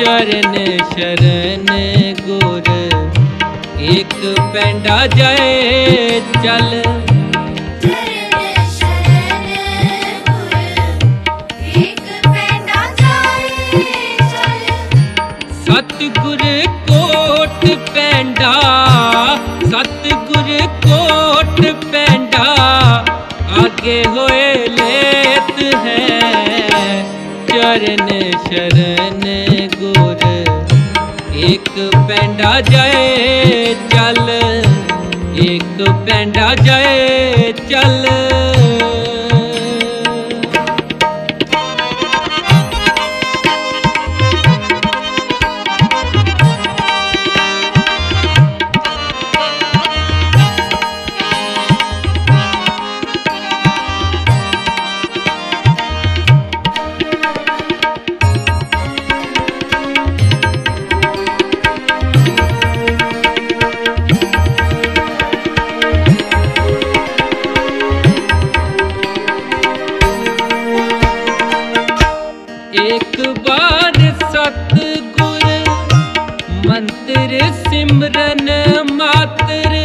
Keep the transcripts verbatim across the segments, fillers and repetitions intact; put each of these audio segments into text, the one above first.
चरण शरण गुर एक पैंडा जाए चल। चरण शरण गुर एक पैंडा जाए चल। सतगुर कोट पैंडा सतगुर कोट पैंडा आगे होए लेत है। चरण शरण गुर एक पैंडा जाए चल एक पैंडा जाए चल। एक बार सतगुर मंत्र सिमरन मात्र।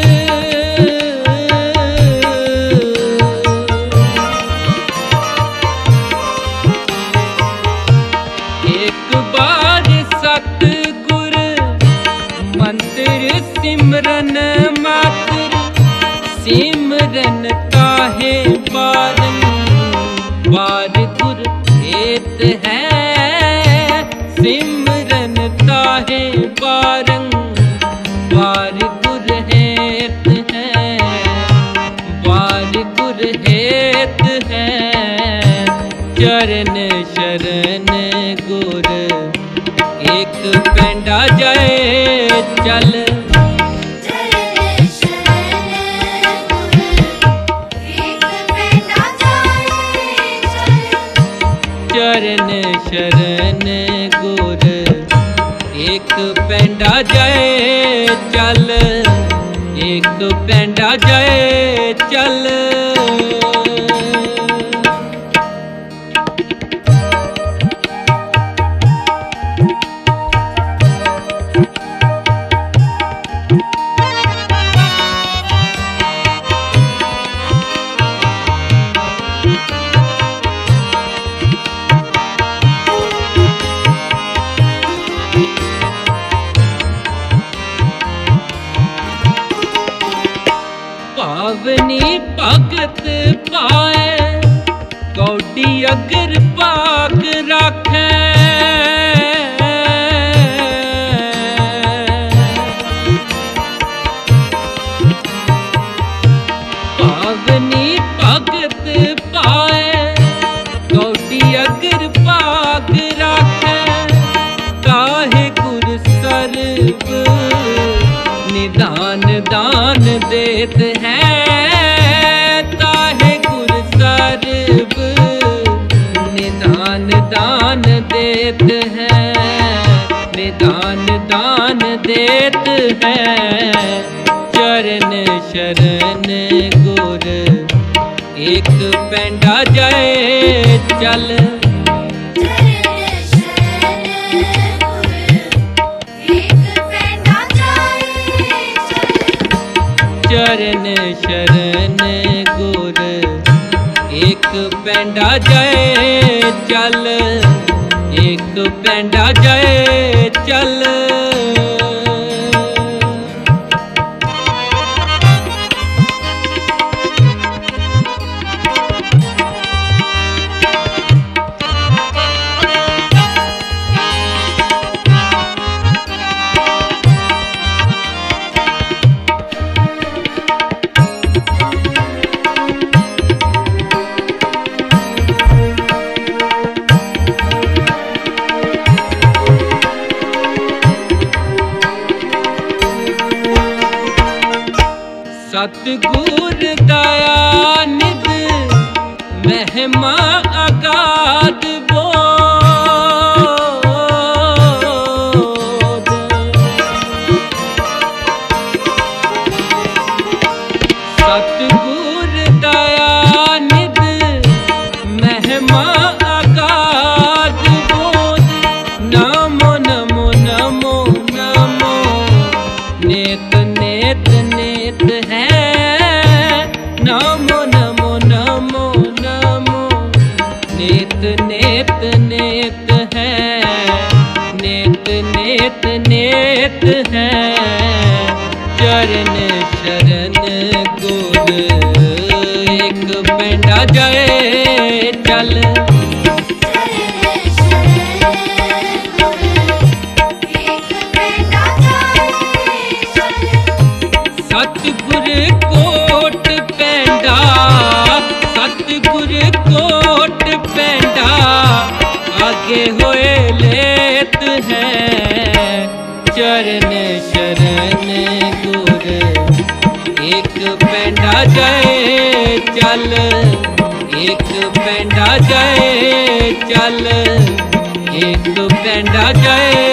एक बार सतगुर मंत्र सिमरन मात्र। सिमरन ताहे बारन बार गुर हेत है। सिमरन ताहे बारंग बार गुर हेत है बार गुर हेत है। चरण शरण गुर एक पैंडा जाए चल। चरण शरण गुर एक पैंडा जाए चल। चरण शरण गुर एक पैंडा जाए चल एक पैंडा जाए चल। पावनी भगत पाए कौडी अगर पाक राखे। पावनी भगत पाए कौडी अगर पाक राखे। काहे गुर सर्व निदान दान देत है। ताहे गुर सर्व निदान दान देत है निदान दान देत है। चरण शरण गुर एक पैंडा जाए चल। चरण शरण गुर एक पैंडा जाए चल एक पैंडा जाए चल। सतगुर दया निध महिमा अगाध बोध। सतगुर दया निध महिमा अगाध बोध। नमो नमो लेत हैं चरण शरण गुर एक पेंडा जाए चल सतगुर कोट पेंडा सतगुर कोट पेंडा आगे होए लेत हैं चरण शरण गुर एक पेंडा जाए चल एक पेंडा जाए चल एक पेंडा जाए